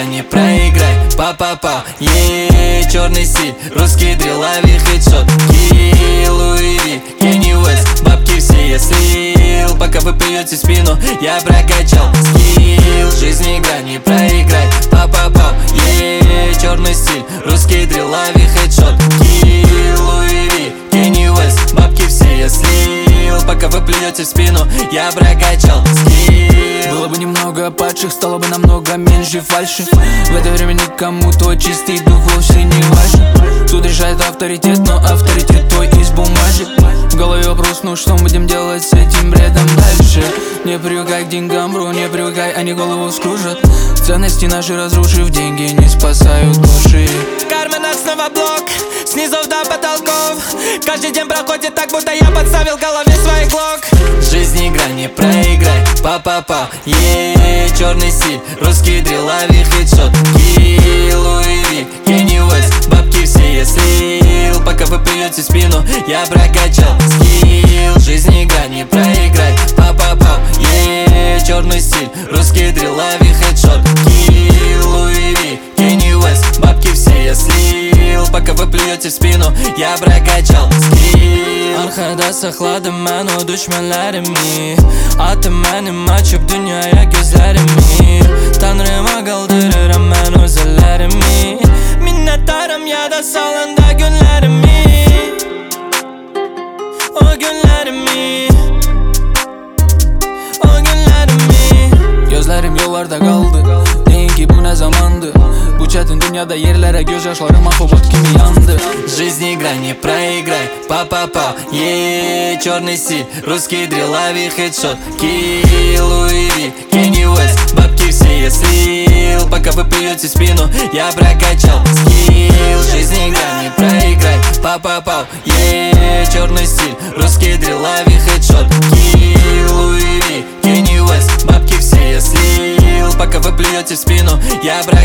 не проиграй, па-па-па. Черный стиль, русский дрил, лови хедшот. Ки, Луи Ви, Кенни Уэст, бабки все я слил. Пока вы плюете спину, я прокачал скилл. Жизнь игра, не проиграй, па-па-па. Черный стиль, русский дрил, лови хедшот. Ки, Луи Ви, Кенни Уэст, бабки все я слил. Пока вы плюете в спину, я прокачал скилл. Было бы немного падших, стало бы намного меньше фальши. В это время никому твой чистый дух вовсе не важен. Тут решает авторитет, но авторитет твой из бумажек. В голове вопрос, ну что будем делать с этим бредом дальше? Не привыкай к деньгам, бро, не привыкай, они голову скружат. Ценности наши разрушив, деньги не спасают души. В карманах снова блок, снизу до потолков. Каждый день проходит так, будто я подставил голове свой глок. Жизнь игра, не проиграй, па-па-па. Черный стиль, русский дрил, лови хедшот. Ки, Луи Ви, Кенни Уэст, бабки все я слил. Пока вы плюете спину, я прокачал скилл. Жизнь игра, не проиграй, па-па-па. Черный стиль, русский дрил, лови хедшот. Ки, Луи Ви, Кенни Уэст, бабки все я слил. Пока вы плюете спину, я прокачал скилл. Arkada sakladım ben o düşmanlarımı. Attım benim açıp dünyaya gözlerimi. Tanrıma kaldırırım ben özellerimi. Minnettarım ya da salında günlerimi. O günlerimi. O günlerimi. Gözlerim yollarda kaldı. Deyin ki bu ne zamandı? Bu çetin dünyada yerlere gözyaşlarım akobot gibi yandı. Жизнь игра, не проиграй, па-па-па. Черный стиль, русский дрил, лови хедшот. Ки, Луи Ви, Кенни Уэст, бабки все я слил. Пока вы плюете спину, я прокачал скилл. Жизнь игра, не проиграй, па-па-па. Черный стиль, русский дрил, лови хедшот. Ки, Луи Ви, Кенни Уэст, бабки все я слил. Пока вы плюете спину, я прокачал.